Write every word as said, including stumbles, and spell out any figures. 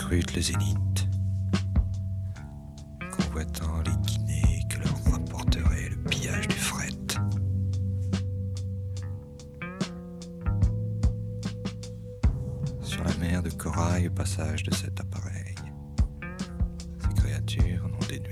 scrutent le zénith, convoitant les guinées que leur rapporterait le pillage du fret. Sur la mer de corail au passage de cet appareil, ces créatures n'ont des